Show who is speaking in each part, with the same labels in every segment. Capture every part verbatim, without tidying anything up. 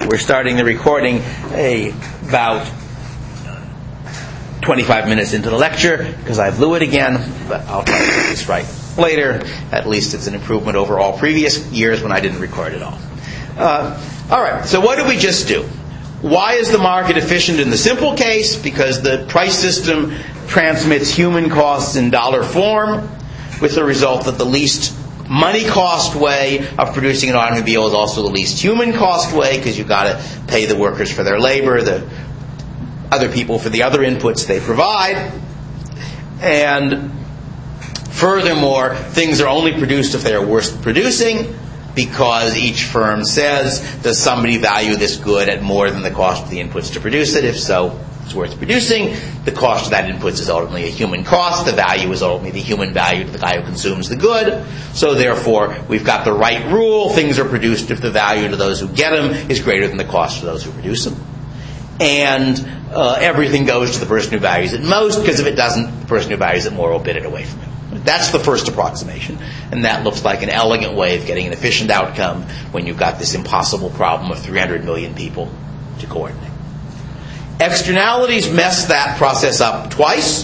Speaker 1: We're starting the recording a, about twenty-five minutes into the lecture because I blew it again, but I'll try to get this right later. At least it's an improvement over all previous years when I didn't record at all. Uh, all right, so what did we just do? Why is the market efficient in the simple case? Because the price system transmits human costs in dollar form, with the result that the least money cost way of producing an automobile is also the least human cost way, because you've got to pay the workers for their labor, the other people for the other inputs they provide. And furthermore, things are only produced if they are worth producing, because each firm says, does somebody value this good at more than the cost of the inputs to produce it? If so, it's worth producing. The cost of that inputs is ultimately a human cost. The value is ultimately the human value to the guy who consumes the good. So therefore, we've got the right rule. Things are produced if the value to those who get them is greater than the cost to those who produce them. And uh, everything goes to the person who values it most, because if it doesn't, the person who values it more will bid it away from him. That's the first approximation. And that looks like an elegant way of getting an efficient outcome when you've got this impossible problem of three hundred million people to coordinate. Externalities mess that process up twice.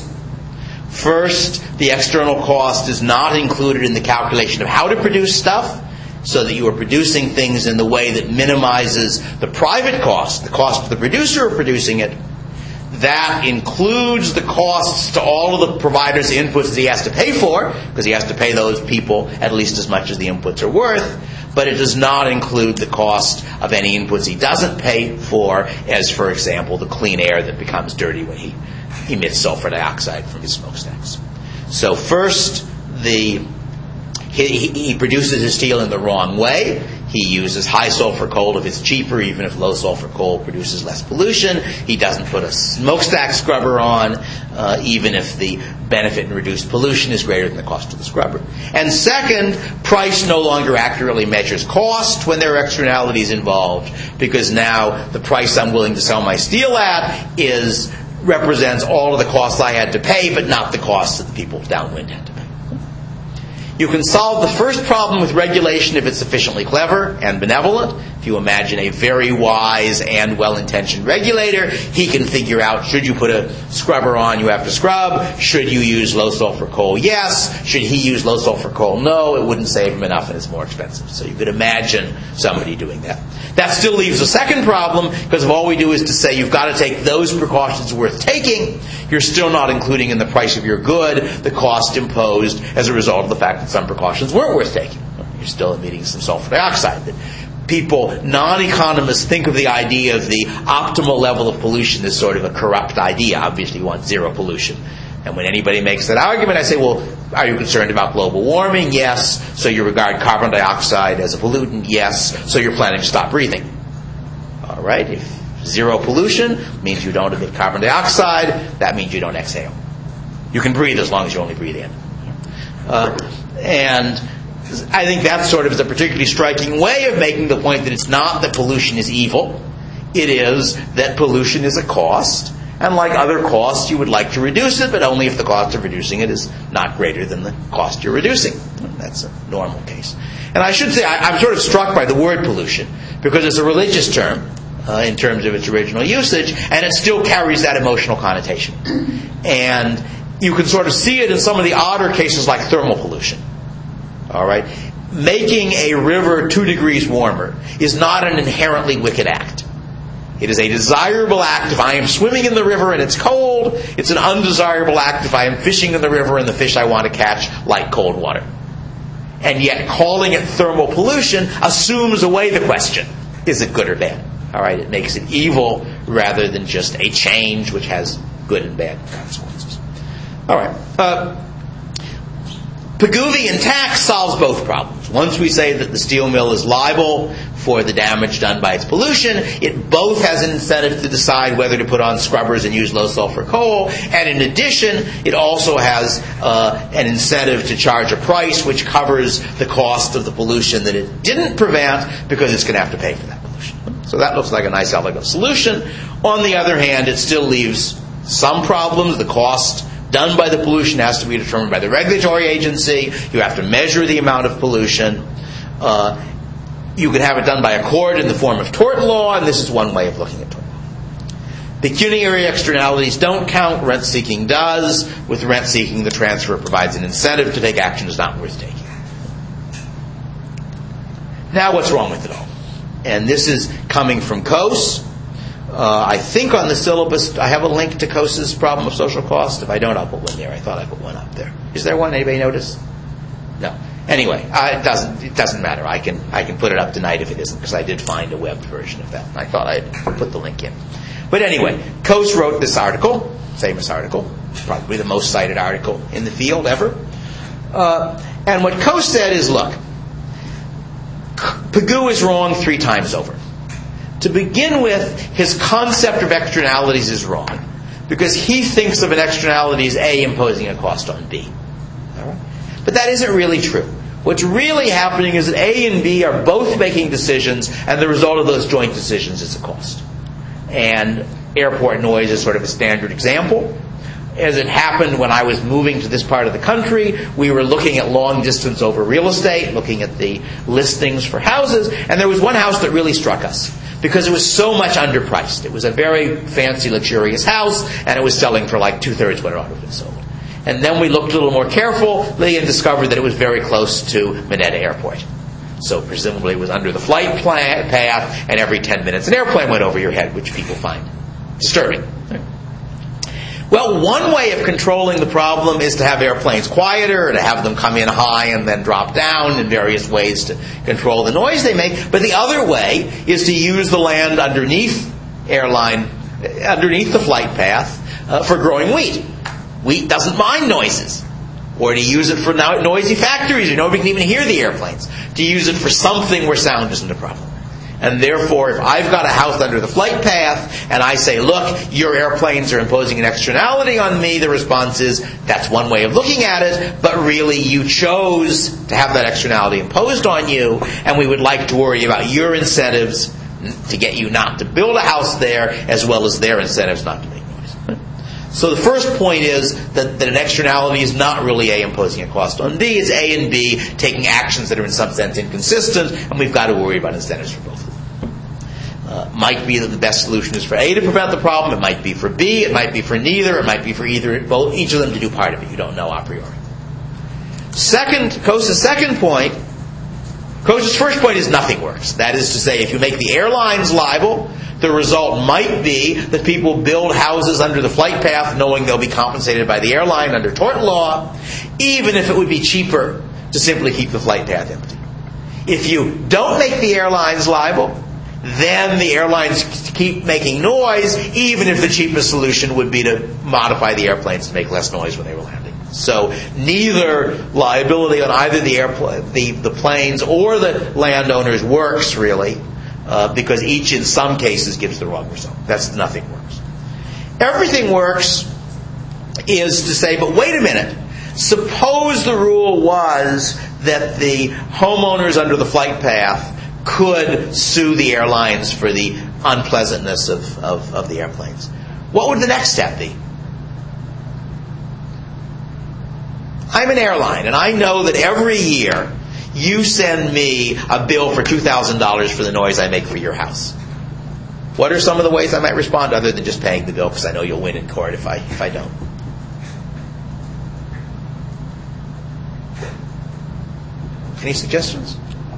Speaker 1: First, the external cost is not included in the calculation of how to produce stuff, so that you are producing things in the way that minimizes the private cost, the cost of the producer of producing it. That includes the costs to all of the providers' inputs that he has to pay for, because he has to pay those people at least as much as the inputs are worth. But it does not include the cost of any inputs he doesn't pay for, as, for example, the clean air that becomes dirty when he emits sulfur dioxide from his smokestacks. So first, the he, he produces his steel in the wrong way. He uses high sulfur coal if it's cheaper, even if low sulfur coal produces less pollution. He doesn't put a smokestack scrubber on, uh, even if the benefit in reduced pollution is greater than the cost of the scrubber. And second, price no longer accurately measures cost when there are externalities involved, because now the price I'm willing to sell my steel at is represents all of the costs I had to pay, but not the costs that the people downwind had to pay. You can solve the first problem with regulation if it's sufficiently clever and benevolent. If you imagine a very wise and well-intentioned regulator, he can figure out, should you put a scrubber on, you have to scrub. Should you use low-sulfur coal? Yes. Should he use low-sulfur coal? No. It wouldn't save him enough and it's more expensive. So you could imagine somebody doing that. That still leaves a second problem, because if all we do is to say you've got to take those precautions worth taking, you're still not including in the price of your good the cost imposed as a result of the fact that some precautions weren't worth taking. You're still emitting some sulfur dioxide. That people, non-economists, think of the idea of the optimal level of pollution as sort of a corrupt idea. Obviously, you want zero pollution. And when anybody makes that argument, I say, well, are you concerned about global warming? Yes. So you regard carbon dioxide as a pollutant? Yes. So you're planning to stop breathing. All right. If zero pollution means you don't emit carbon dioxide, that means you don't exhale. You can breathe as long as you only breathe in. Uh, and I think that sort of is a particularly striking way of making the point that it's not that pollution is evil. It is that pollution is a cost. And like other costs, you would like to reduce it, but only if the cost of reducing it is not greater than the cost you're reducing. That's a normal case. And I should say, I, I'm sort of struck by the word pollution, because it's a religious term uh, in terms of its original usage, and it still carries that emotional connotation. And you can sort of see it in some of the odder cases like thermal pollution. All right? Making a river two degrees warmer is not an inherently wicked act. It is a desirable act if I am swimming in the river and it's cold. It's an undesirable act if I am fishing in the river and the fish I want to catch like cold water. And yet calling it thermal pollution assumes away the question, is it good or bad? All right, it makes it evil rather than just a change which has good and bad consequences. All right. Uh, Pigouvian tax solves both problems. Once we say that the steel mill is liable for the damage done by its pollution, it both has an incentive to decide whether to put on scrubbers and use low-sulfur coal, and in addition, it also has uh, an incentive to charge a price which covers the cost of the pollution that it didn't prevent, because it's going to have to pay for that pollution. So that looks like a nice, elegant solution. On the other hand, it still leaves some problems. The cost done by the pollution has to be determined by the regulatory agency. You have to measure the amount of pollution. Uh, you could have it done by accord in the form of tort law, and this is one way of looking at tort law. Pecuniary externalities don't count, rent-seeking does. With rent-seeking, the transfer provides an incentive to take actions not worth taking. Now what's wrong with it all? And this is coming from Coase. Uh, I think on the syllabus, I have a link to Coase's problem of social cost. If I don't, I'll put one there. I thought I put one up there. Is there one? Anybody notice? No. Anyway, uh, it doesn't it doesn't matter. I can I can put it up tonight if it isn't, because I did find a webbed version of that. I thought I'd put the link in. But anyway, Coase wrote this article, famous article, probably the most cited article in the field ever. Uh, and what Coase said is, look, Pigou is wrong three times over. To begin with, his concept of externalities is wrong, because he thinks of an externality as A imposing a cost on B. All right? But that isn't really true. What's really happening is that A and B are both making decisions, and the result of those joint decisions is a cost. And airport noise is sort of a standard example. As it happened when I was moving to this part of the country, we were looking at long distance over real estate, looking at the listings for houses, and there was one house that really struck us because it was so much underpriced. It was a very fancy, luxurious house, and it was selling for like two-thirds what it ought to have been sold. And then we looked a little more carefully and discovered that it was very close to Mineta Airport. So presumably it was under the flight plan, path, and every ten minutes an airplane went over your head, which people find disturbing. Well, one way of controlling the problem is to have airplanes quieter, to have them come in high and then drop down in various ways to control the noise they make. But the other way is to use the land underneath airline, underneath the flight path uh, for growing wheat. Wheat doesn't mind noises. Or to use it for no- noisy factories where nobody can even hear the airplanes. To use it for something where sound isn't a problem. And therefore, if I've got a house under the flight path and I say, look, your airplanes are imposing an externality on me, the response is, that's one way of looking at it, but really you chose to have that externality imposed on you, and we would like to worry about your incentives to get you not to build a house there, as well as their incentives not to make noise. So the first point is that, that an externality is not really A imposing a cost on B, it's A and B taking actions that are in some sense inconsistent, and we've got to worry about incentives for both of them. Uh, might be that the best solution is for A to prevent the problem. It might be for B. It might be for neither. It might be for either, both, each of them to do part of it. You don't know a priori. Second, Coase's second point, Coase's first point is nothing works. That is to say, if you make the airlines liable, the result might be that people build houses under the flight path knowing they'll be compensated by the airline under tort law, even if it would be cheaper to simply keep the flight path empty. If you don't make the airlines liable, then the airlines keep making noise, even if the cheapest solution would be to modify the airplanes to make less noise when they were landing. So neither liability on either the airplane, the, the planes or the landowners works really, uh, because each in some cases gives the wrong result. That's nothing works. Everything works is to say, but wait a minute. Suppose the rule was that the homeowners under the flight path could sue the airlines for the unpleasantness of, of, of the airplanes. What would the next step be? I'm an airline, and I know that every year you send me a bill for two thousand dollars for the noise I make for your house. What are some of the ways I might respond other than just paying the bill, because I know you'll win in court if I if I don't? Any suggestions?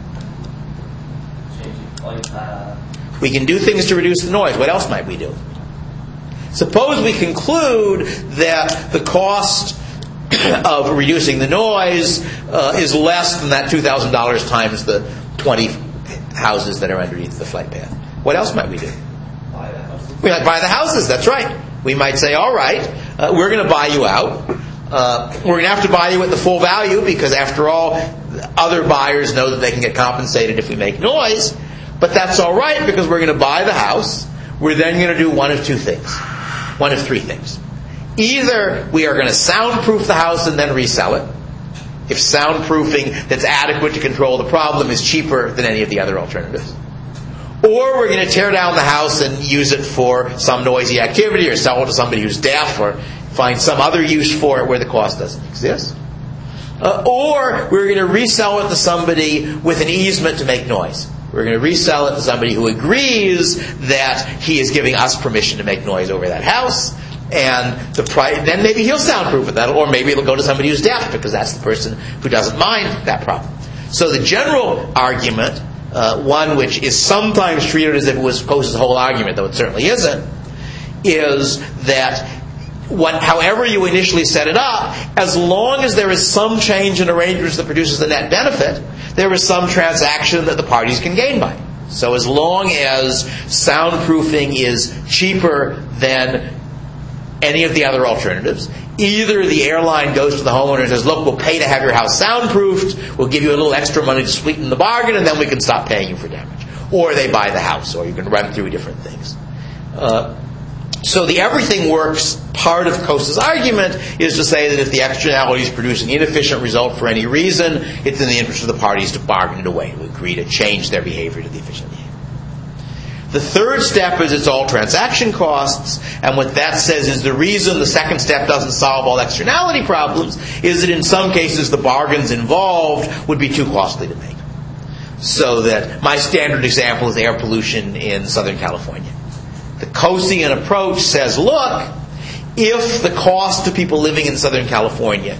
Speaker 1: We can do things to reduce the noise. What else might we do? Suppose we conclude that the cost of reducing the noise uh, is less than that two thousand dollars times the twenty houses that are underneath the flight path. What else might we do?
Speaker 2: Buy the houses.
Speaker 1: We might buy the houses, that's right. We might say, all right, uh, we're going to buy you out. Uh, we're going to have to buy you at the full value because, after all, other buyers know that they can get compensated if we make noise. But that's all right because we're going to buy the house. We're then going to do one of two things. One of three things. Either we are going to soundproof the house and then resell it, if soundproofing that's adequate to control the problem is cheaper than any of the other alternatives. Or we're going to tear down the house and use it for some noisy activity, or sell it to somebody who's deaf, or find some other use for it where the cost doesn't exist. Uh, or we're going to resell it to somebody with an easement to make noise. We're going to resell it to somebody who agrees that he is giving us permission to make noise over that house. And the price, then maybe he'll soundproof it, or maybe it'll go to somebody who's deaf, because that's the person who doesn't mind that problem. So the general argument, uh, one which is sometimes treated as if it was Coase's whole argument, though it certainly isn't, is that what, however you initially set it up, as long as there is some change in arrangements that produces a net benefit, there is some transaction that the parties can gain by. So as long as soundproofing is cheaper than any of the other alternatives, either the airline goes to the homeowner and says, look, we'll pay to have your house soundproofed, we'll give you a little extra money to sweeten the bargain, and then we can stop paying you for damage. Or they buy the house, or you can run through different things. Uh, so the everything works part of Coase's argument is to say that if the externalities produce an inefficient result for any reason, it's in the interest of the parties to bargain it away, to agree to change their behavior to the efficient behavior. The third step is it's all transaction costs, and what that says is the reason the second step doesn't solve all externality problems is that in some cases the bargains involved would be too costly to make. So that my standard example is air pollution in Southern California. The Coasean approach says, look, if the cost to people living in Southern California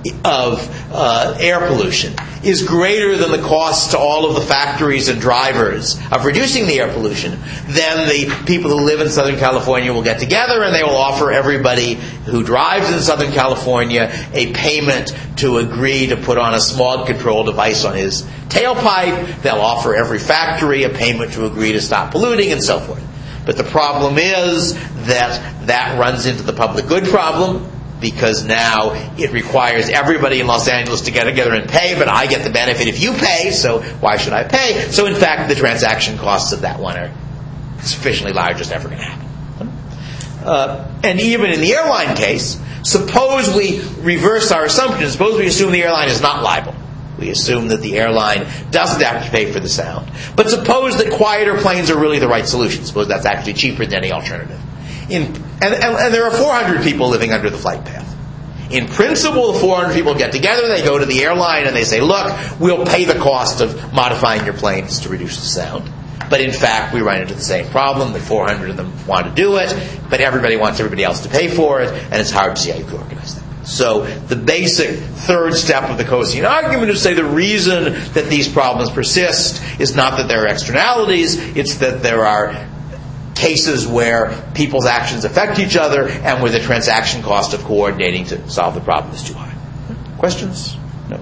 Speaker 1: of uh, air pollution is greater than the cost to all of the factories and drivers of reducing the air pollution, then the people who live in Southern California will get together and they will offer everybody who drives in Southern California a payment to agree to put on a smog control device on his tailpipe. They'll offer every factory a payment to agree to stop polluting and so forth. But the problem is that that runs into the public good problem, because now it requires everybody in Los Angeles to get together and pay, but I get the benefit if you pay, so why should I pay? So in fact, the transaction costs of that one are sufficiently large it's never going to happen. Uh, and even in the airline case, suppose we reverse our assumption. Suppose we assume the airline is not liable. We assume that the airline doesn't have to pay for the sound. But suppose that quieter planes are really the right solution. Suppose that's actually cheaper than any alternative. In, and, and, and there are four hundred people living under the flight path. In principle, the four hundred people get together, they go to the airline, and they say, look, we'll pay the cost of modifying your planes to reduce the sound. But in fact, we run into the same problem, that four hundred of them want to do it, but everybody wants everybody else to pay for it, and it's hard to see how you can organize that. So the basic third step of the Coasean argument is to say the reason that these problems persist is not that there are externalities, it's that there are cases where people's actions affect each other and where the transaction cost of coordinating to solve the problem is too high. Questions? No?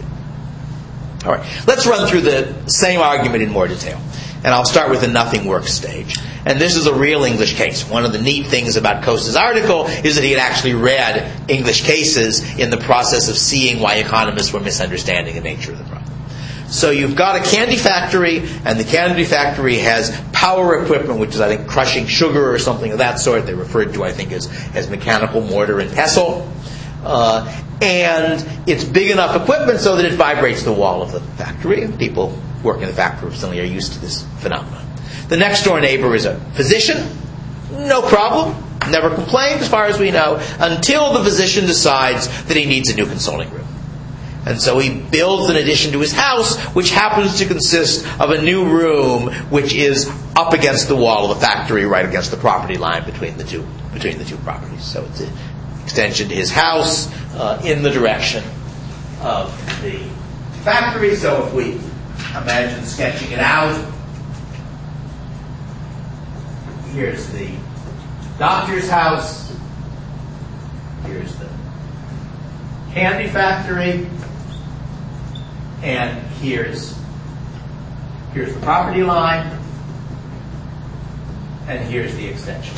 Speaker 1: All right. Let's run through the same argument in more detail. And I'll start with the nothing works stage. And this is a real English case. One of the neat things about Coase's article is that he had actually read English cases in the process of seeing why economists were misunderstanding the nature of the problem. So you've got a candy factory, and the candy factory has power equipment, which is, I think, crushing sugar or something of that sort. They're referred to, I think, as, as mechanical mortar and pestle. Uh, and it's big enough equipment so that it vibrates the wall of the factory. And people working in the factory certainly are used to this phenomenon. The next door neighbor is a physician. No problem. Never complained, as far as we know, until the physician decides that he needs a new consulting room. And so he builds an addition to his house, which happens to consist of a new room, which is up against the wall of the factory, right against the property line between the two between the two properties. So it's an extension to his house uh, in the direction of the factory. So if we imagine sketching it out, here's the doctor's house, here's the candy factory, and here's here's the property line, and here's the extension.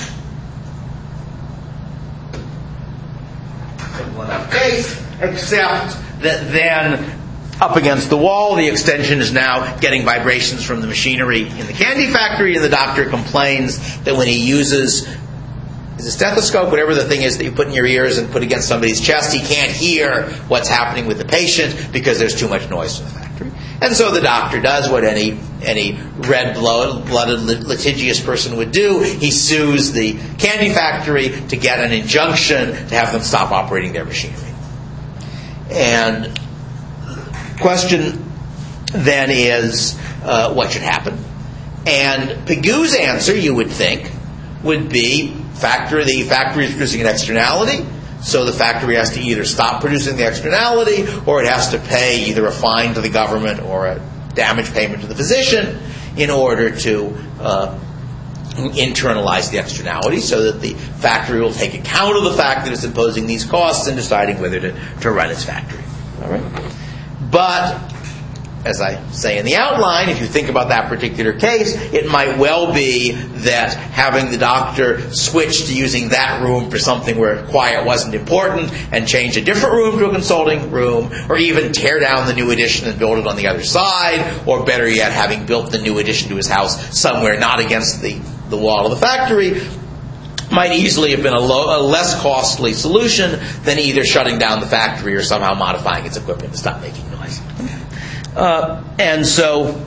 Speaker 1: Simple enough case, except that then up against the wall, the extension is now getting vibrations from the machinery in the candy factory, and the doctor complains that when he uses is a stethoscope, whatever the thing is that you put in your ears and put against somebody's chest, he can't hear what's happening with the patient because there's too much noise from the factory. And so the doctor does what any any red-blooded, litigious person would do. He sues the candy factory to get an injunction to have them stop operating their machinery. And the question then is, uh, what should happen. And Pigue's answer, you would think, would be factory, the factory is producing an externality, so the factory has to either stop producing the externality or it has to pay either a fine to the government or a damage payment to the physician in order to uh, internalize the externality, so that the factory will take account of the fact that it's imposing these costs and deciding whether to, to run its factory. All right? But, as I say in the outline, if you think about that particular case, it might well be that having the doctor switch to using that room for something where quiet wasn't important and change a different room to a consulting room, or even tear down the new addition and build it on the other side, or better yet, having built the new addition to his house somewhere not against the, the wall of the factory, might easily have been a, low, a less costly solution than either shutting down the factory or somehow modifying its equipment to stop making noise. Uh, and so,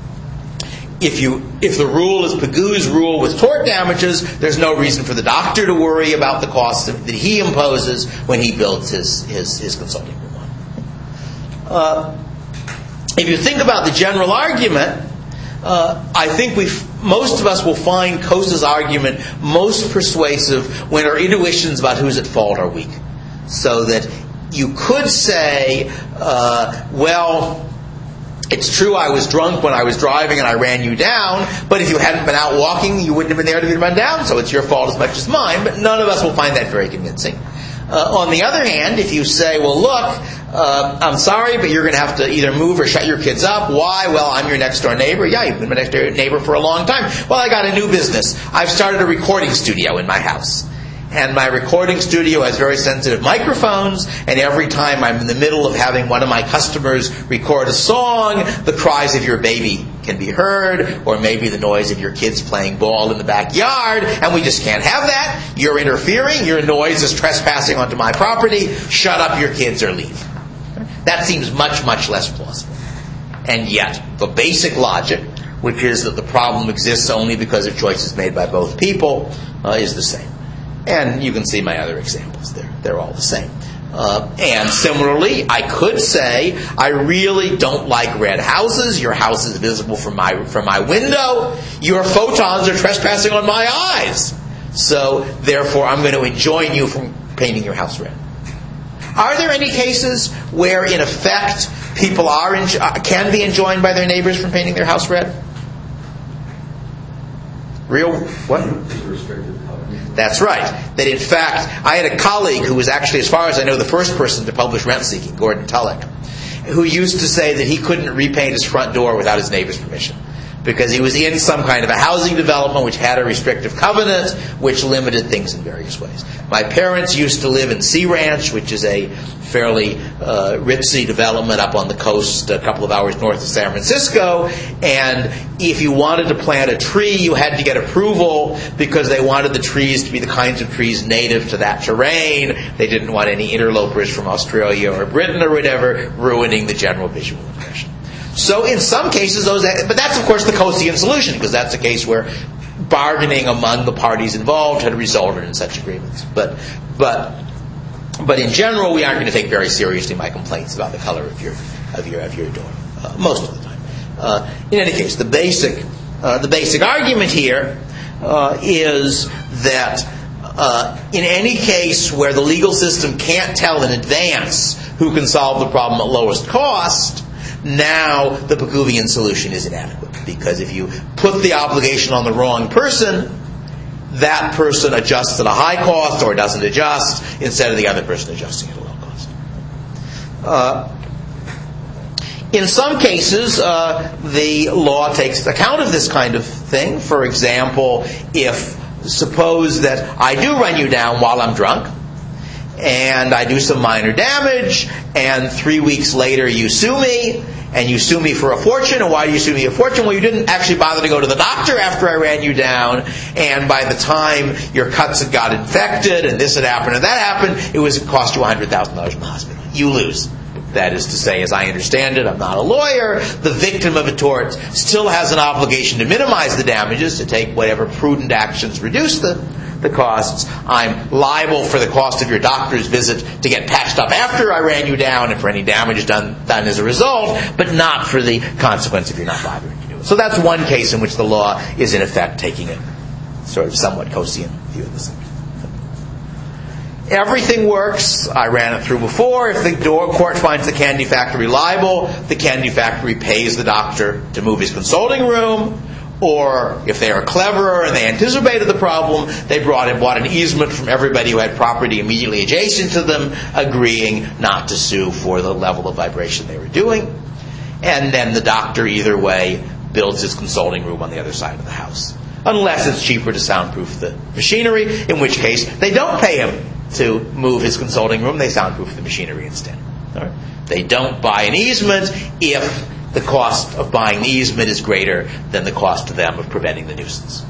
Speaker 1: if you if the rule is Pigue's rule with tort damages, there's no reason for the doctor to worry about the costs that he imposes when he builds his his, his consulting room. Uh, if you think about the general argument, uh, I think we most of us will find Coase's argument most persuasive when our intuitions about who's at fault are weak. So that you could say, uh, well, it's true I was drunk when I was driving and I ran you down, but if you hadn't been out walking, you wouldn't have been there to be run down, so it's your fault as much as mine. But none of us will find that very convincing. Uh, on the other hand, if you say, well, look, uh, I'm sorry, but you're going to have to either move or shut your kids up. Why? Well, I'm your next-door neighbor. Yeah, you've been my next-door neighbor for a long time. Well, I got a new business. I've started a recording studio in my house. And my recording studio has very sensitive microphones, and every time I'm in the middle of having one of my customers record a song, the cries of your baby can be heard, or maybe the noise of your kids playing ball in the backyard, and we just can't have that. You're interfering. Your noise is trespassing onto my property. Shut up your kids or leave. That seems much, much less plausible. And yet, the basic logic, which is that the problem exists only because of choices made by both people, uh, is the same. And you can see my other examples there. They're all the same. Uh, and similarly, I could say, I really don't like red houses. Your house is visible from my from my window. Your photons are trespassing on my eyes. So, therefore, I'm going to enjoin you from painting your house red. Are there any cases where, in effect, people are enjo- can be enjoined by their neighbors from painting their house red? Real? What? That's right. That in fact, I had a colleague who was actually, as far as I know, the first person to publish Rent Seeking, Gordon Tullock, who used to say that he couldn't repaint his front door without his neighbor's permission, because he was in some kind of a housing development which had a restrictive covenant which limited things in various ways. My parents used to live in Sea Ranch, which is a fairly uh, ritzy development up on the coast a couple of hours north of San Francisco, and if you wanted to plant a tree, you had to get approval because they wanted the trees to be the kinds of trees native to that terrain. They didn't want any interlopers from Australia or Britain or whatever ruining the general visual impression. So in some cases, those, but that's of course the Coasean solution, because that's a case where bargaining among the parties involved had resulted in such agreements. But, but, but in general, we aren't going to take very seriously my complaints about the color of your of your of your door uh, most of the time. Uh, in any case, the basic uh, the basic argument here uh, is that uh, in any case where the legal system can't tell in advance who can solve the problem at lowest cost, now the Pigouvian solution is inadequate, because if you put the obligation on the wrong person, that person adjusts at a high cost or doesn't adjust, instead of the other person adjusting at a low cost. Uh, in some cases, uh, the law takes account of this kind of thing. For example, if suppose that I do run you down while I'm drunk, and I do some minor damage, and three weeks later you sue me, and you sue me for a fortune. And why do you sue me a fortune? Well, you didn't actually bother to go to the doctor after I ran you down, and by the time your cuts had got infected, and this had happened and that happened, it was it cost you one hundred thousand dollars in the hospital. You lose. That is to say, as I understand it, I'm not a lawyer, the victim of a tort still has an obligation to minimize the damages, to take whatever prudent actions reduce the the costs. I'm liable for the cost of your doctor's visit to get patched up after I ran you down and for any damage done done as a result, but not for the consequence if you're not bothering to do So that's one case in which the law is in effect taking a sort of somewhat Coasean view of the subject. Everything works. I ran it through before. If the court finds the candy factory liable, the candy factory pays the doctor to move his consulting room. Or if they are cleverer and they anticipated the problem, they brought in, bought an easement from everybody who had property immediately adjacent to them, agreeing not to sue for the level of vibration they were doing. And then the doctor, either way, builds his consulting room on the other side of the house. Unless it's cheaper to soundproof the machinery, in which case they don't pay him to move his consulting room, they soundproof the machinery instead. All right? They don't buy an easement if the cost of buying the easement is greater than the cost to them of preventing the nuisance.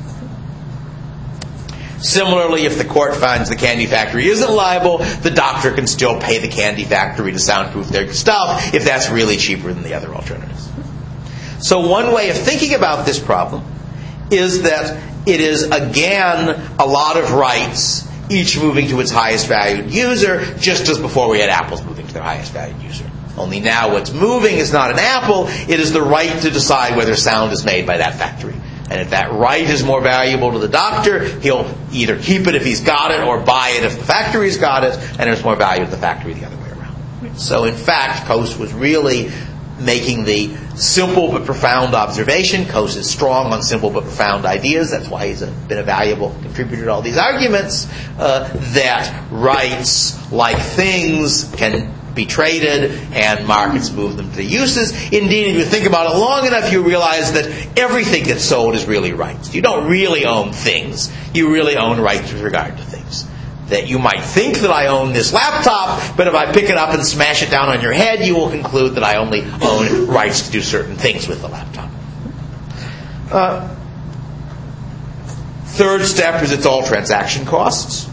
Speaker 1: Similarly, if the court finds the candy factory isn't liable, the doctor can still pay the candy factory to soundproof their stuff if that's really cheaper than the other alternatives. So one way of thinking about this problem is that it is, again, a lot of rights, each moving to its highest valued user, just as before we had apples moving to their highest valued user. Only now what's moving is not an apple, it is the right to decide whether sound is made by that factory. And if that right is more valuable to the doctor, he'll either keep it if he's got it or buy it if the factory's got it, and it's more value to the factory the other way around. So in fact, Coase was really making the simple but profound observation. Coase is strong on simple but profound ideas. That's why he's a, been a valuable contributor to all these arguments, uh, that rights, like things, can be traded and markets move them to uses. Indeed, if you think about it long enough, you realize that everything that's sold is really rights. You don't really own things. You really own rights with regard to things. That you might think that I own this laptop, but if I pick it up and smash it down on your head, you will conclude that I only own rights to do certain things with the laptop. Uh, third step is it's all transaction costs.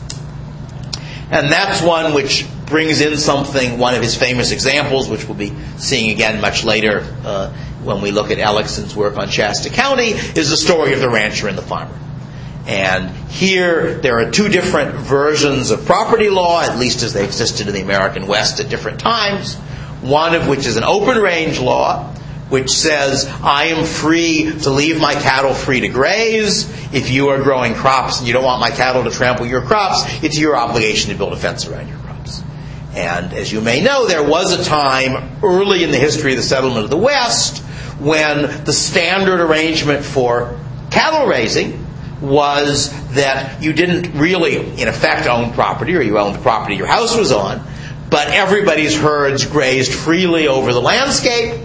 Speaker 1: And that's one which brings in something, one of his famous examples, which we'll be seeing again much later uh, when we look at Ellickson's work on Shasta County, is the story of the rancher and the farmer. And here there are two different versions of property law, at least as they existed in the American West at different times. One of which is an open range law, which says I am free to leave my cattle free to graze. If you are growing crops and you don't want my cattle to trample your crops, it's your obligation to build a fence around your crops. And as you may know, there was a time early in the history of the settlement of the West when the standard arrangement for cattle raising was that you didn't really, in effect, own property, or you owned the property your house was on, but everybody's herds grazed freely over the landscape,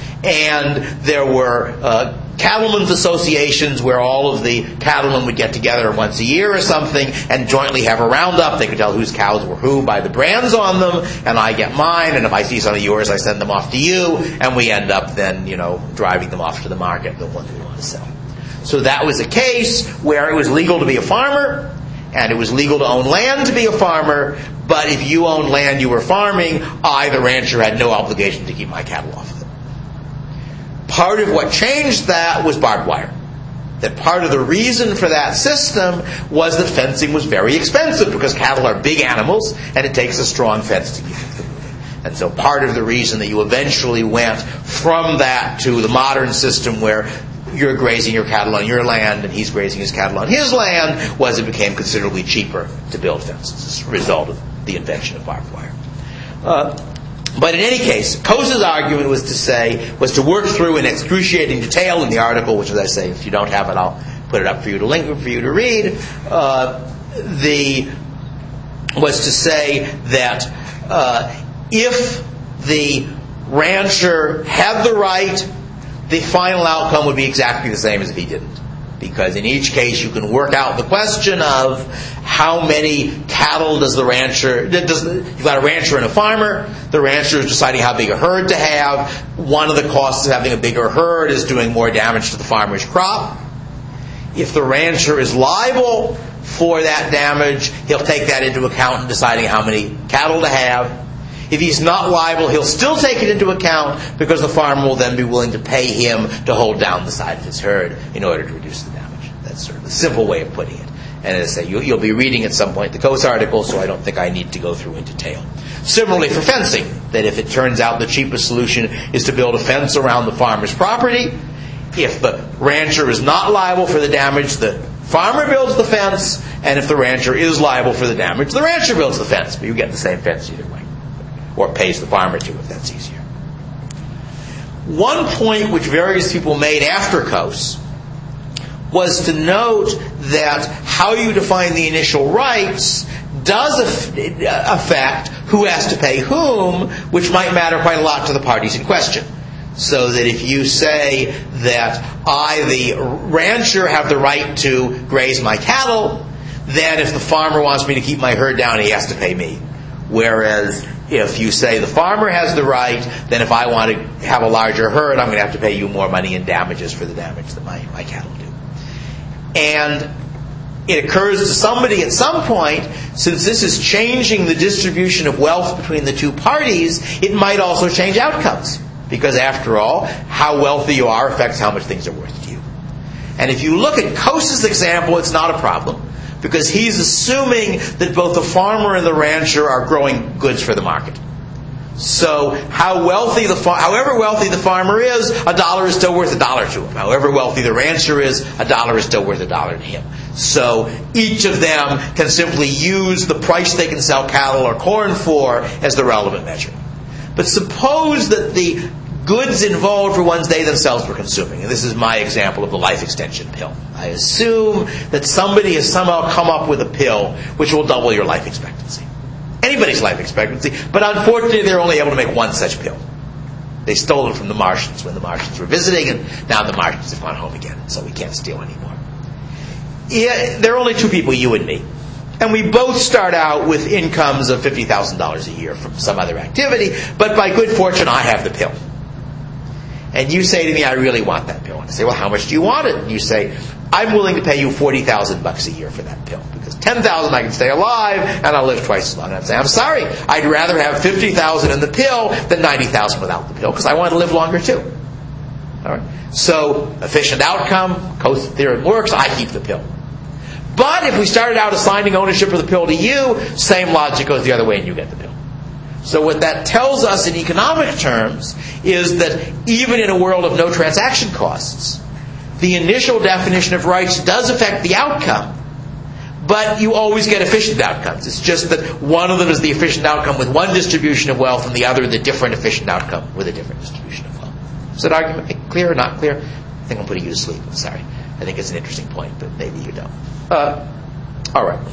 Speaker 1: and there were uh, cattlemen's associations where all of the cattlemen would get together once a year or something and jointly have a roundup. They could tell whose cows were who by the brands on them, and I get mine, and if I see some of yours, I send them off to you, and we end up then, you know, driving them off to the market, the one we want to sell. So that was a case where it was legal to be a farmer, and it was legal to own land to be a farmer, but if you owned land you were farming, I, the rancher, had no obligation to keep my cattle off of it. Part of what changed that was barbed wire. That part of the reason for that system was that fencing was very expensive, because cattle are big animals, and it takes a strong fence to keep them moving. And so part of the reason that you eventually went from that to the modern system where you're grazing your cattle on your land and he's grazing his cattle on his land was it became considerably cheaper to build fences as a result of the invention of barbed wire. Uh, but in any case, Coase's argument was to say, was to work through in excruciating detail in the article, which, as I say, if you don't have it, I'll put it up for you to link for you to read. Uh, the was to say that uh, if the rancher had the right, the final outcome would be exactly the same as if he didn't. Because in each case you can work out the question of how many cattle does the rancher, does the, you've got a rancher and a farmer, the rancher is deciding how big a herd to have. One of the costs of having a bigger herd is doing more damage to the farmer's crop. If the rancher is liable for that damage, he'll take that into account in deciding how many cattle to have. If he's not liable, he'll still take it into account, because the farmer will then be willing to pay him to hold down the side of his herd in order to reduce the damage. That's sort of the simple way of putting it. And as I say, you'll, you'll be reading at some point the Coase article, so I don't think I need to go through in detail. Similarly for fencing, that if it turns out the cheapest solution is to build a fence around the farmer's property, If the rancher is not liable for the damage, the farmer builds the fence, and if the rancher is liable for the damage, the rancher builds the fence. But you get the same fence either way. Or pays the farmer to, if that's easier. One point which various people made after Coase was to note that how you define the initial rights does affect who has to pay whom, which might matter quite a lot to the parties in question. So that if you say that I, the rancher, have the right to graze my cattle, then if the farmer wants me to keep my herd down, he has to pay me. Whereas if you say the farmer has the right, then if I want to have a larger herd, I'm going to have to pay you more money in damages for the damage that my, my cattle do. And it occurs to somebody at some point, since this is changing the distribution of wealth between the two parties, it might also change outcomes. Because after all, how wealthy you are affects how much things are worth to you. And if you look at Coase's example, it's not a problem. Because he's assuming that both the farmer and the rancher are growing goods for the market. So how wealthy the far- however wealthy the farmer is, a dollar is still worth a dollar to him. However wealthy the rancher is, a dollar is still worth a dollar to him. So each of them can simply use the price they can sell cattle or corn for as the relevant measure. But suppose that the goods involved were ones they themselves were consuming. And this is my example of the life extension pill. I assume that somebody has somehow come up with a pill which will double your life expectancy. Anybody's life expectancy. But unfortunately, they're only able to make one such pill. They stole it from the Martians when the Martians were visiting, and now the Martians have gone home again, so we can't steal anymore. Yeah, there are only two people, you and me. And we both start out with incomes of fifty thousand dollars a year from some other activity, but by good fortune, I have the pill. And you say to me, I really want that pill. And I say, well, how much do you want it? And you say, I'm willing to pay you forty thousand bucks a year for that pill. Because ten thousand I can stay alive, and I'll live twice as long. And I'm saying, I'm sorry, I'd rather have fifty thousand in the pill than ninety thousand without the pill, because I want to live longer too. All right. So, efficient outcome, Coase theorem works, I keep the pill. But if we started out assigning ownership of the pill to you, same logic goes the other way and you get the pill. So what that tells us in economic terms is that even in a world of no transaction costs, the initial definition of rights does affect the outcome, but you always get efficient outcomes. It's just that one of them is the efficient outcome with one distribution of wealth and the other the different efficient outcome with a different distribution of wealth. Is that argument clear or not clear? I think I'm putting you to sleep. I'm sorry. I think it's an interesting point, but maybe you don't. Uh, all right.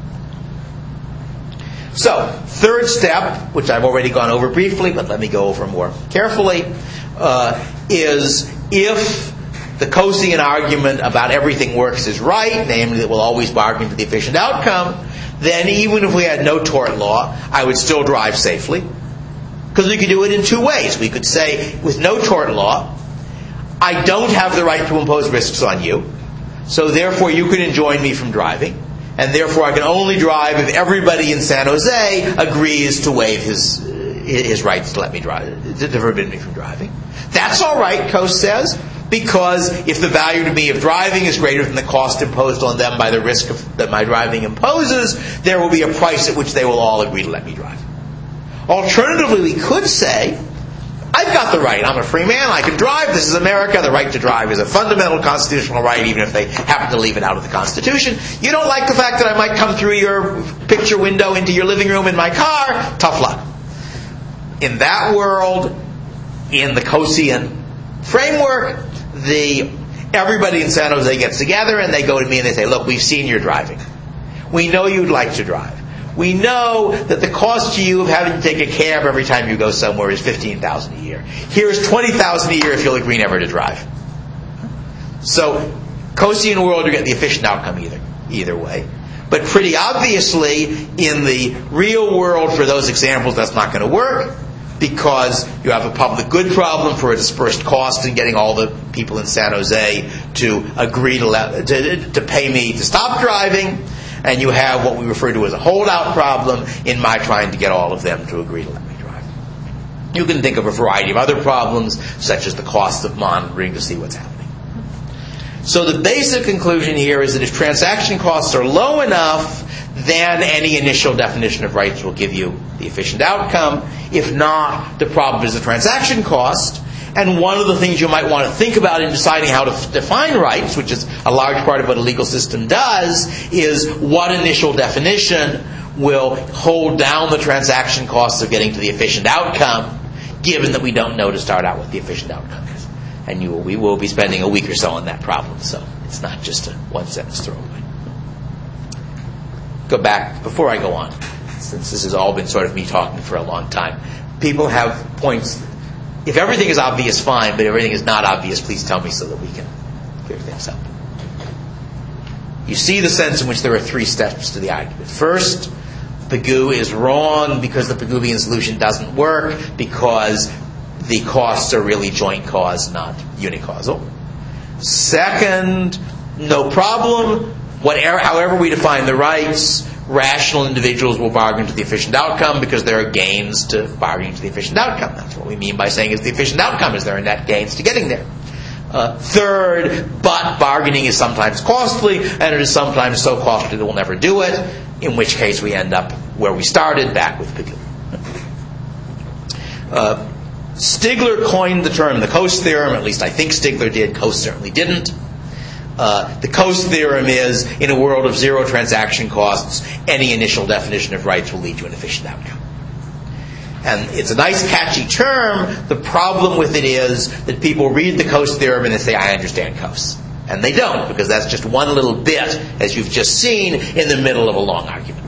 Speaker 1: So, third step, which I've already gone over briefly, but let me go over more carefully, uh, is if the Coasean argument about everything works is right, namely that we'll always bargain to the efficient outcome, then even if we had no tort law, I would still drive safely. Because we could do it in two ways. We could say, with no tort law, I don't have the right to impose risks on you, so therefore you can enjoin me from driving. And therefore, I can only drive if everybody in San Jose agrees to waive his his rights to let me drive, to forbid me from driving. That's all right, Coase says, because if the value to me of driving is greater than the cost imposed on them by the risk of, that my driving imposes, there will be a price at which they will all agree to let me drive. Alternatively, we could say, I've got the right. I'm a free man. I can drive. This is America. The right to drive is a fundamental constitutional right, even if they happen to leave it out of the Constitution. You don't like the fact that I might come through your picture window into your living room in my car? Tough luck. In that world, in the Coasean framework, the everybody in San Jose gets together and they go to me and they say, look, we've seen your driving. We know you'd like to drive. We know that the cost to you of having to take a cab every time you go somewhere is fifteen thousand dollars a year. Here's twenty thousand dollars a year if you'll agree never to drive. So, Coasean world, you get the efficient outcome either, either way. But pretty obviously, in the real world, for those examples, that's not going to work, because you have a public good problem for a dispersed cost in getting all the people in San Jose to agree to, let, to, to pay me to stop driving. And you have what we refer to as a holdout problem in my trying to get all of them to agree to let me drive. You can think of a variety of other problems, such as the cost of monitoring to see what's happening. So the basic conclusion here is that if transaction costs are low enough, then any initial definition of rights will give you the efficient outcome. If not, the problem is the transaction cost. And one of the things you might want to think about in deciding how to f- define rights, which is a large part of what a legal system does, is what initial definition will hold down the transaction costs of getting to the efficient outcome, given that we don't know to start out what the efficient outcome is. And you will, we will be spending a week or so on that problem, so it's not just a one-sentence throwaway. Go back, before I go on, since this has all been sort of me talking for a long time, people have points. If everything is obvious, fine, but if everything is not obvious, please tell me so that we can clear things up. You see the sense in which there are three steps to the argument. First, Pigou is wrong because the Pigouvian solution doesn't work because the costs are really joint cause, not unicausal. Second, no problem. Whatever, however we define the rights, rational individuals will bargain to the efficient outcome because there are gains to bargaining to the efficient outcome. That's what we mean by saying is the efficient outcome is there are net gains to getting there. Uh, third, but bargaining is sometimes costly, and it is sometimes so costly that we'll never do it, in which case we end up where we started, back with Pigou. Uh, Stigler coined the term the Coase theorem, at least I think Stigler did, Coase certainly didn't. Uh, the Coase theorem is, in a world of zero transaction costs, any initial definition of rights will lead to an efficient outcome. And it's a nice, catchy term. The problem with it is that people read the Coase theorem and they say, I understand Coase. And they don't, because that's just one little bit, as you've just seen, in the middle of a long argument.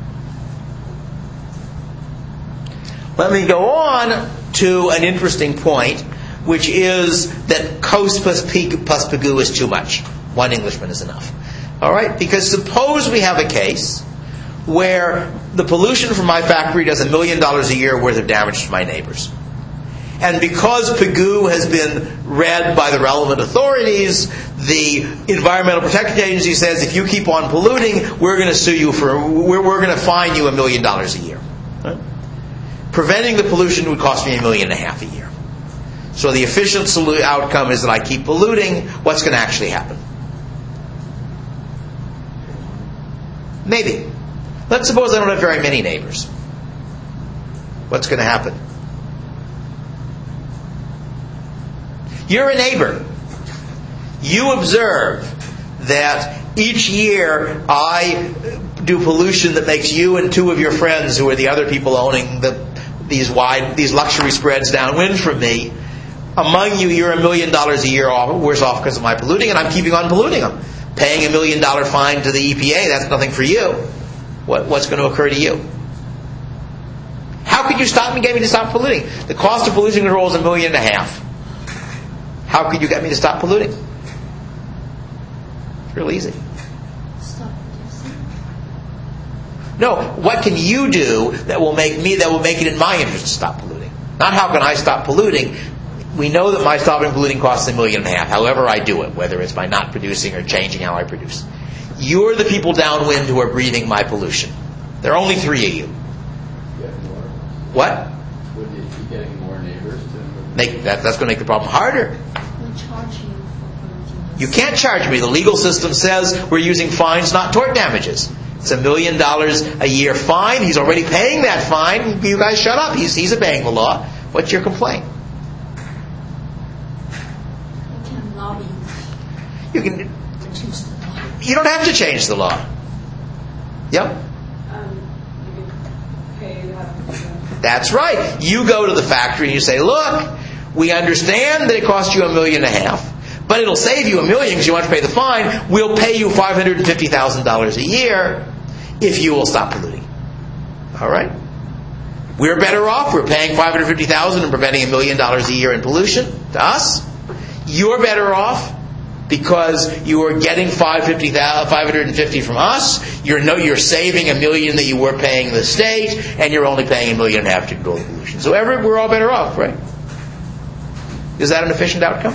Speaker 1: Let me go on to an interesting point, which is that Coase plus, P- plus Pigou is too much. One Englishman is enough. All right? Because suppose we have a case where the pollution from my factory does a million dollars a year worth of damage to my neighbors. And because Pigou has been read by the relevant authorities, the Environmental Protection Agency says, if you keep on polluting, we're going to sue you for, we're, we're going to fine you a million dollars a year. Right? Preventing the pollution would cost me a million and a half a year. So the efficient solu- outcome is that I keep polluting. What's going to actually happen? Maybe. Let's suppose I don't have very many neighbors. What's going to happen? You're a neighbor. You observe that each year I do pollution that makes you and two of your friends, who are the other people owning the, these wide, these luxury spreads downwind from me, among you, you're a million dollars a year off, worse off because of my polluting, and I'm keeping on polluting. I'm paying a million dollar fine to the E P A. That's nothing for you. What, what's going to occur to you? How could you stop me and get me to stop polluting? The cost of pollution control is a million and a half. How could you get me to stop polluting? It's real easy.
Speaker 2: Stop producing?
Speaker 1: No, what can you do that will make me that will make it in my interest to stop polluting? Not how can I stop polluting. We know that my stopping polluting costs a million and a half, however I do it, whether it's by not producing or changing how I produce. You're the people downwind who are breathing my pollution. There are only three of you.
Speaker 3: Get more.
Speaker 1: What?
Speaker 3: Would you be getting more neighbors to
Speaker 1: Make that, that's going to make the problem harder.
Speaker 2: We charge you for polluting.
Speaker 1: You can't charge me. The legal system says we're using fines, not tort damages. It's a million dollars a year fine. He's already paying that fine. You guys shut up. He's, he's obeying the law. What's your complaint?
Speaker 2: We can lobby
Speaker 1: You can.
Speaker 2: to change the law.
Speaker 1: You don't have to change the law. Yep.
Speaker 4: Um, you can pay to have them.
Speaker 1: That's right. You go to the factory and you say, look, we understand that it costs you a million and a half, but it'll save you a million because you want to pay the fine. We'll pay you five hundred fifty thousand dollars a year if you will stop polluting. All right? We're better off. We're paying five hundred fifty thousand dollars and preventing a million dollars a year in pollution to us. You're better off because you are getting five hundred fifty from us. You're no, you're saving a million that you were paying the state, and you're only paying a million and a half to control the pollution. So every, we're all better off, right? Is that an efficient outcome?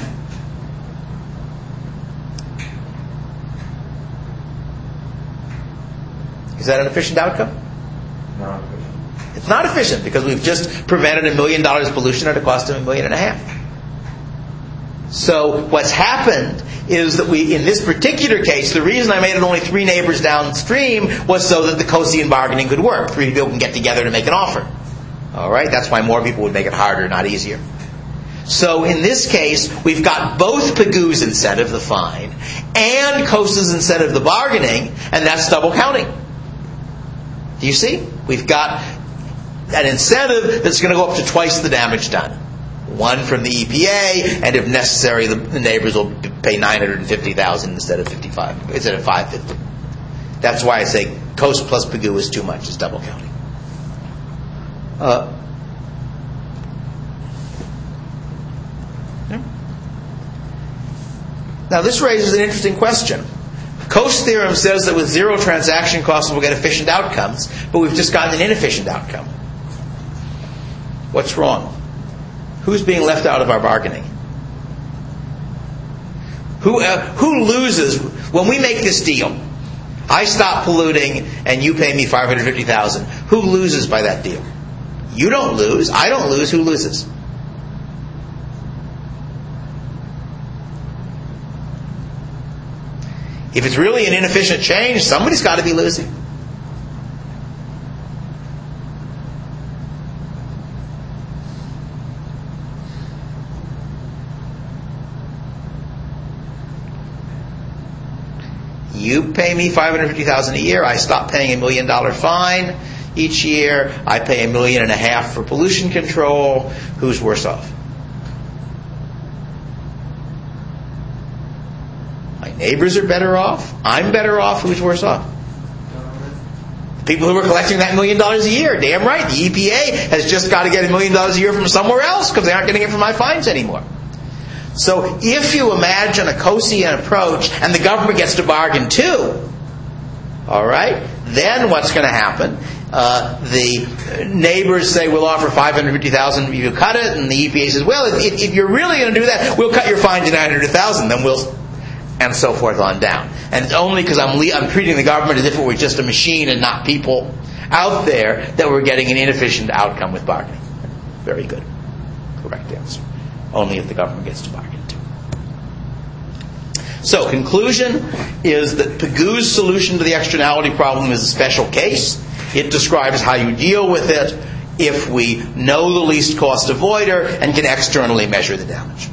Speaker 1: Is that an efficient outcome?
Speaker 3: not efficient?
Speaker 1: It's not efficient because we've just prevented a million dollars pollution at a cost of a million and a half. So what's happened is that we, in this particular case, the reason I made it only three neighbors downstream was so that the Coasean bargaining could work. Three people can get together to make an offer. All right? That's why more people would make it harder, not easier. So in this case, we've got both Pagu's incentive, the fine, and COSA's incentive, the bargaining, and that's double counting. Do you see? We've got an incentive that's going to go up to twice the damage done. One from the E P A, and if necessary, the, the neighbors will pay nine hundred fifty thousand dollars instead of fifty-five, instead of five hundred fifty. That's why I say COSA plus Pagu is too much. It's double counting. Uh, Now this raises an interesting question. Coase theorem says that with zero transaction costs we'll get efficient outcomes, but we've just gotten an inefficient outcome. What's wrong? Who's being left out of our bargaining? Who, uh, who loses when we make this deal? I stop polluting and you pay me five hundred fifty thousand dollars. Who loses by that deal? You don't lose. I don't lose. Who loses? If it's really an inefficient change, somebody's got to be losing. You pay me five hundred fifty thousand dollars a year. I stop paying a million dollar fine each year. I pay a million and a half for pollution control. Who's worse off? Neighbors are better off. I'm better off. Who's worse off? People who are collecting that million dollars a year. Damn right. The E P A has just got to get a million dollars a year from somewhere else because they aren't getting it from my fines anymore. So if you imagine a Coasean approach and the government gets to bargain too, all right, then what's going to happen? Uh, the neighbors say we'll offer five hundred fifty thousand dollars if you cut it, and the E P A says, well, if, if you're really going to do that, we'll cut your fine to nine hundred thousand dollars, then we'll... and so forth on down. And it's only because I'm, le- I'm treating the government as if it were just a machine and not people out there that we're getting an inefficient outcome with bargaining. Very good. Correct answer. Only if the government gets to bargain too. So, conclusion is that Pagu's solution to the externality problem is a special case. It describes how you deal with it if we know the least cost avoider and can externally measure the damage.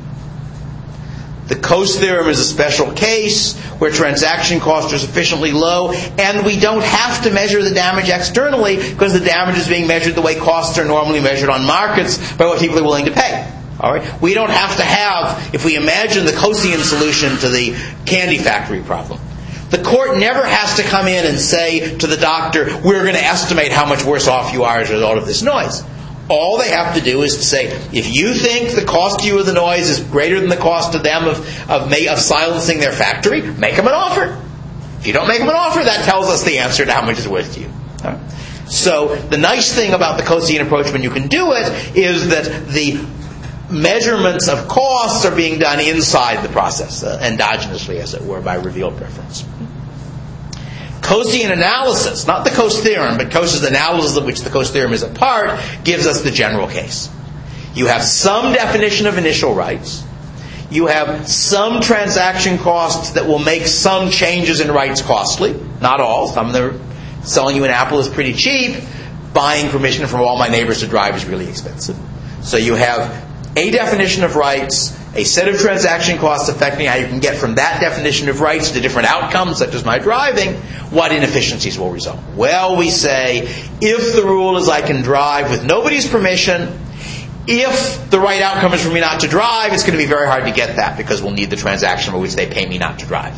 Speaker 1: The Coase theorem is a special case where transaction costs are sufficiently low and we don't have to measure the damage externally because the damage is being measured the way costs are normally measured on markets by what people are willing to pay. All right? We don't have to have, if we imagine the Coasean solution to the candy factory problem, the court never has to come in and say to the doctor, we're going to estimate how much worse off you are as a result of this noise. All they have to do is to say, if you think the cost to you of the noise is greater than the cost to them of, of, of silencing their factory, make them an offer. If you don't make them an offer, that tells us the answer to how much it's worth to you. Right? So the nice thing about the Coasean approach when you can do it is that the measurements of costs are being done inside the process, uh, endogenously, as it were, by revealed preference. Coasean analysis, not the Coase theorem, but Coase's analysis of which the Coase theorem is a part, gives us the general case. You have some definition of initial rights. You have some transaction costs that will make some changes in rights costly. Not all. Some of them are selling you an apple is pretty cheap. Buying permission from all my neighbors to drive is really expensive. So you have a definition of rights, a set of transaction costs affecting how you can get from that definition of rights to different outcomes, such as my driving, what inefficiencies will result. Well, we say, if the rule is I can drive with nobody's permission, if the right outcome is for me not to drive, it's going to be very hard to get that because we'll need the transaction for which they pay me not to drive.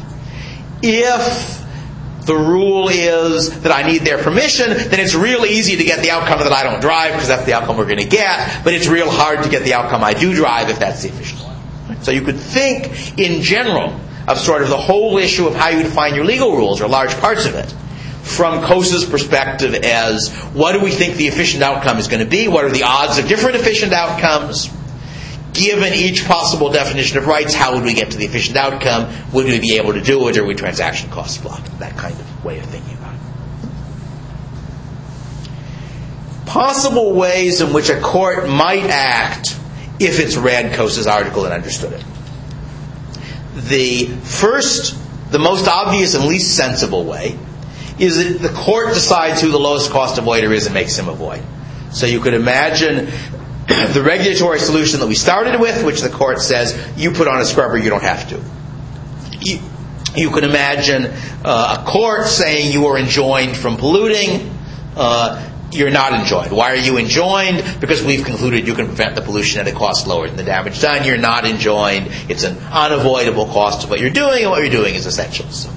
Speaker 1: If the rule is that I need their permission, then it's real easy to get the outcome that I don't drive because that's the outcome we're going to get, but it's real hard to get the outcome I do drive if that's the efficient one. So you could think in general of sort of the whole issue of how you define your legal rules, or large parts of it, from Coase's perspective as what do we think the efficient outcome is going to be? What are the odds of different efficient outcomes? Given each possible definition of rights, how would we get to the efficient outcome? Would we be able to do it, or would transaction costs block it? That kind of way of thinking about it. Possible ways in which a court might act if it's read Coase's article and understood it. The first, the most obvious and least sensible way is that the court decides who the lowest cost avoider is and makes him avoid. So you could imagine the regulatory solution that we started with, which the court says, you put on a scrubber, you don't have to. You, you can imagine uh, a court saying you are enjoined from polluting. Uh, you're not enjoined. Why are you enjoined? Because we've concluded you can prevent the pollution at a cost lower than the damage done. You're not enjoined. It's an unavoidable cost of what you're doing, and what you're doing is essential. So,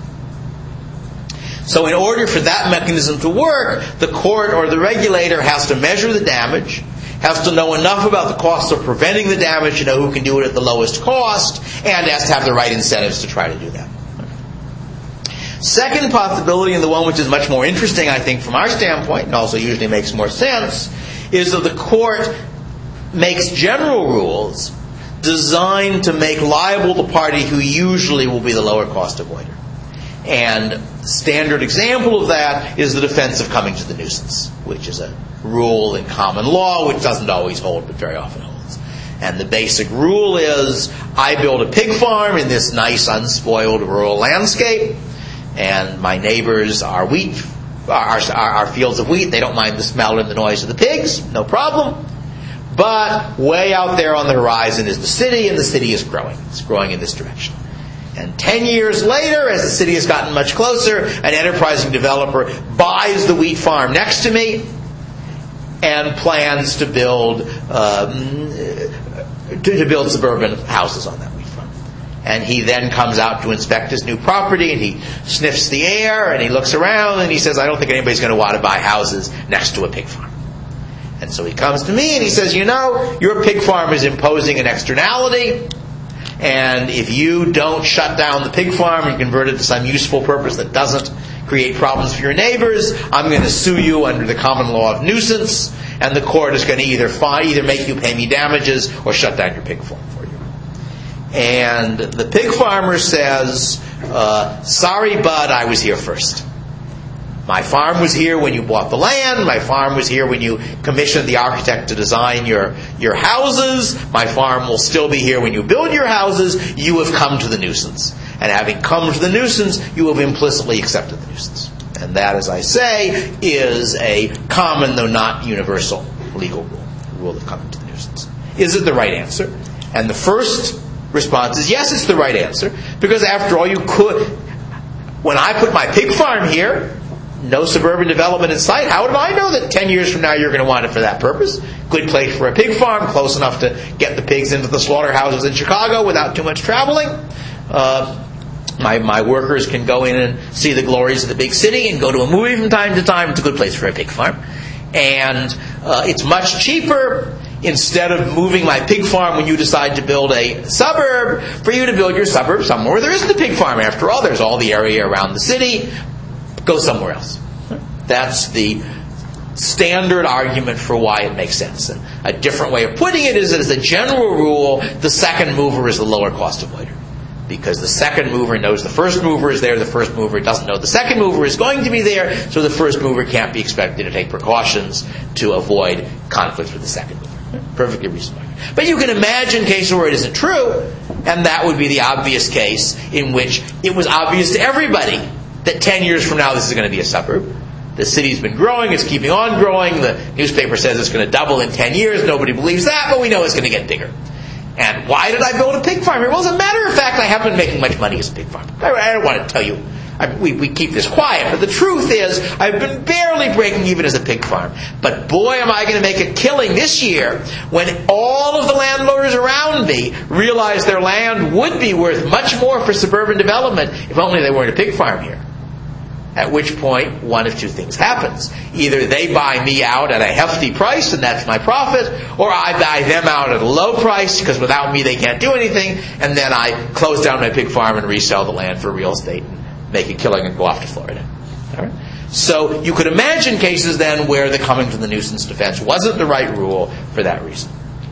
Speaker 1: so in order for that mechanism to work, the court or the regulator has to measure the damage, has to know enough about the cost of preventing the damage to know who can do it at the lowest cost, and has to have the right incentives to try to do that. Second possibility, and the one which is much more interesting, I think, from our standpoint, and also usually makes more sense, is that the court makes general rules designed to make liable the party who usually will be the lower cost avoider. And standard example of that is the defense of coming to the nuisance, which is a rule in common law which doesn't always hold but very often holds. And the basic rule is, I build a pig farm in this nice unspoiled rural landscape, and my neighbors are wheat, are, are, are fields of wheat. They don't mind the smell and the noise of the pigs, no problem. But way out there on the horizon is the city, and the city is growing. It's growing in this direction. And ten years later, as the city has gotten much closer, an enterprising developer buys the wheat farm next to me and plans to build um, to, to build suburban houses on that wheat farm. And he then comes out to inspect his new property, and he sniffs the air, and he looks around, and he says, I don't think anybody's going to want to buy houses next to a pig farm. And so he comes to me, and he says, you know, your pig farm is imposing an externality, and if you don't shut down the pig farm and convert it to some useful purpose that doesn't create problems for your neighbors, I'm going to sue you under the common law of nuisance, and the court is going to either fine, either make you pay me damages or shut down your pig farm for you. And the pig farmer says, uh, sorry, bud, I was here first. My farm was here when you bought the land. My farm was here when you commissioned the architect to design your, your houses. My farm will still be here when you build your houses. You have come to the nuisance. And having come to the nuisance, you have implicitly accepted the nuisance. And that, as I say, is a common, though not universal, legal rule. The rule of coming to the nuisance. Is it the right answer? And the first response is yes, it's the right answer. Because after all, you could... When I put my pig farm here, no suburban development in sight, how would I know that ten years from now you're going to want it for that purpose? Good place for a pig farm, close enough to get the pigs into the slaughterhouses in Chicago without too much traveling. Uh, my, my workers can go in and see the glories of the big city and go to a movie from time to time. It's a good place for a pig farm. And uh, it's much cheaper, instead of moving my pig farm when you decide to build a suburb, for you to build your suburb somewhere where there isn't a pig farm. After all, there's all the area around the city. Go somewhere else. That's the standard argument for why it makes sense. And a different way of putting it is that as a general rule, the second mover is the lower cost avoider. Because the second mover knows the first mover is there, the first mover doesn't know the second mover is going to be there, so the first mover can't be expected to take precautions to avoid conflict with the second mover. Perfectly reasonable. But you can imagine cases where it isn't true, and that would be the obvious case in which it was obvious to everybody that ten years from now this is going to be a suburb. The city's been growing, it's keeping on growing, the newspaper says it's going to double in ten years, nobody believes that, but we know it's going to get bigger. And why did I build a pig farm here? Well, as a matter of fact, I haven't been making much money as a pig farmer. I, I don't want to tell you. I, we, we keep this quiet, but the truth is, I've been barely breaking even as a pig farm. But boy, am I going to make a killing this year when all of the landowners around me realize their land would be worth much more for suburban development if only they weren't a pig farm here. At which point, one of two things happens. Either they buy me out at a hefty price, and that's my profit, or I buy them out at a low price, because without me they can't do anything, and then I close down my pig farm and resell the land for real estate and make a killing and go off to Florida. All right? So you could imagine cases then where the coming to the nuisance defense wasn't the right rule for that reason.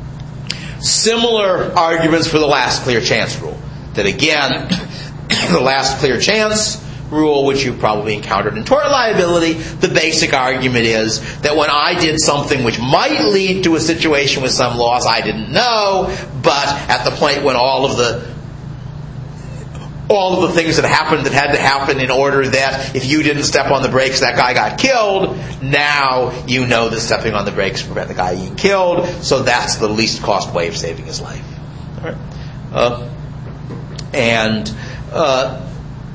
Speaker 1: Similar arguments for the last clear chance rule. That again, the last clear chance rule, which you've probably encountered in tort liability, the basic argument is that when I did something which might lead to a situation with some loss I didn't know, but at the point when all of the all of the things that happened that had to happen in order that if you didn't step on the brakes, that guy got killed. Now you know that stepping on the brakes prevent the guy being killed, so that's the least cost way of saving his life. All right? Uh, and uh,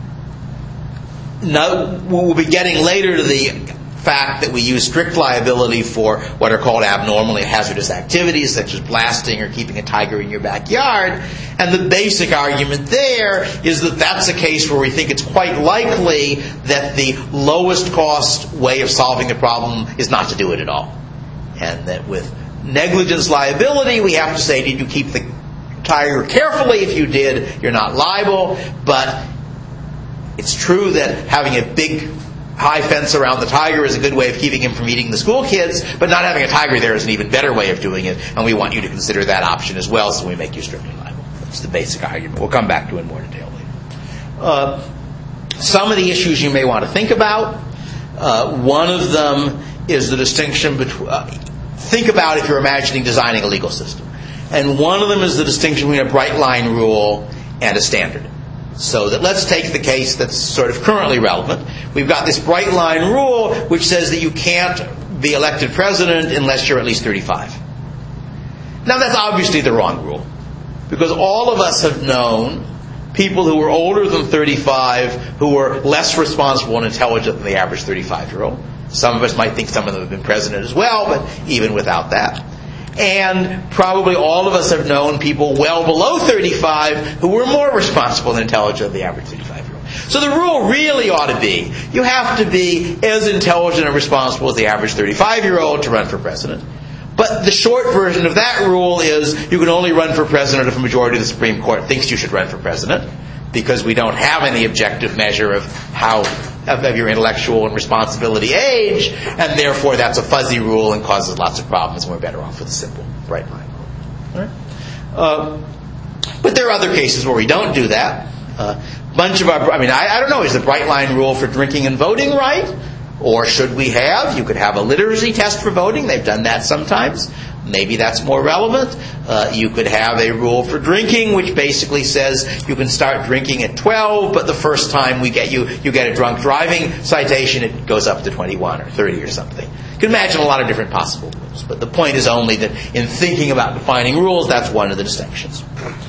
Speaker 1: now we'll be getting later to the fact that we use strict liability for what are called abnormally hazardous activities, such as blasting or keeping a tiger in your backyard. And the basic argument there is that that's a case where we think it's quite likely that the lowest cost way of solving the problem is not to do it at all. And that with negligence liability, we have to say, did you keep the tiger carefully? If you did, you're not liable. But it's true that having a big high fence around the tiger is a good way of keeping him from eating the school kids, but not having a tiger there is an even better way of doing it, and we want you to consider that option as well, so we make you strictly liable. That's the basic argument. We'll come back to it in more detail later. Uh, some of the issues you may want to think about. Uh, one of them is the distinction between... Uh, think about if you're imagining designing a legal system. And one of them is the distinction between a bright line rule and a standard. So that let's take the case that's sort of currently relevant. We've got this bright line rule which says that you can't be elected president unless you're at least thirty-five. Now that's obviously the wrong rule, because all of us have known people who were older than thirty-five who were less responsible and intelligent than the average thirty-five-year-old. Some of us might think some of them have been president as well, but even without that. And probably all of us have known people well below thirty-five who were more responsible and intelligent than the average thirty-five-year-old. So the rule really ought to be, you have to be as intelligent and responsible as the average thirty-five-year-old to run for president. But the short version of that rule is you can only run for president if a majority of the Supreme Court thinks you should run for president, because we don't have any objective measure of how of, of your intellectual and responsibility age, and therefore that's a fuzzy rule and causes lots of problems, and we're better off with a simple bright line rule. All right? Uh, but there are other cases where we don't do that. Uh, bunch of our, I mean, I, I don't know, is the bright line rule for drinking and voting right? Or should we have, you could have a literacy test for voting. They've done that sometimes. Maybe that's more relevant. Uh, you could have a rule for drinking, which basically says you can start drinking at twelve, but the first time we get you, you get a drunk driving citation, it goes up to twenty-one or thirty or something. You can imagine a lot of different possible rules, but the point is only that in thinking about defining rules, that's one of the distinctions.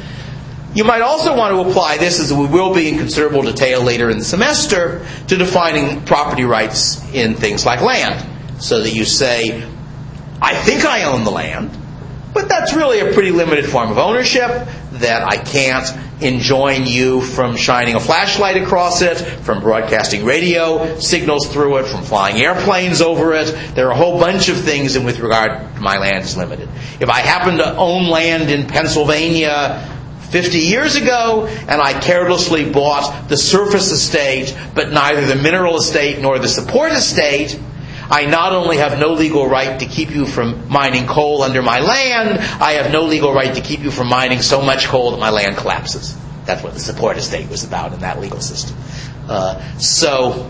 Speaker 1: You might also want to apply this, as we will be in considerable detail later in the semester, to defining property rights in things like land. So that you say, I think I own the land, but that's really a pretty limited form of ownership, that I can't enjoin you from shining a flashlight across it, from broadcasting radio signals through it, from flying airplanes over it. There are a whole bunch of things in with regard to my land is limited. If I happen to own land in Pennsylvania fifty years ago, and I carelessly bought the surface estate, but neither the mineral estate nor the support estate, I not only have no legal right to keep you from mining coal under my land, I have no legal right to keep you from mining so much coal that my land collapses. That's what the support estate was about in that legal system. Uh, so,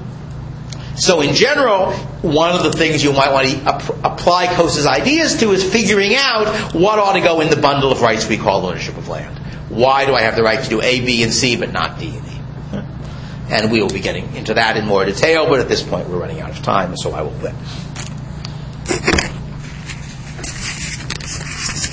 Speaker 1: so in general, one of the things you might want to ap- apply Coase's ideas to is figuring out what ought to go in the bundle of rights we call ownership of land. Why do I have the right to do A, B, and C, but not D and E? And we will be getting into that in more detail, but at this point we're running out of time, so I will quit.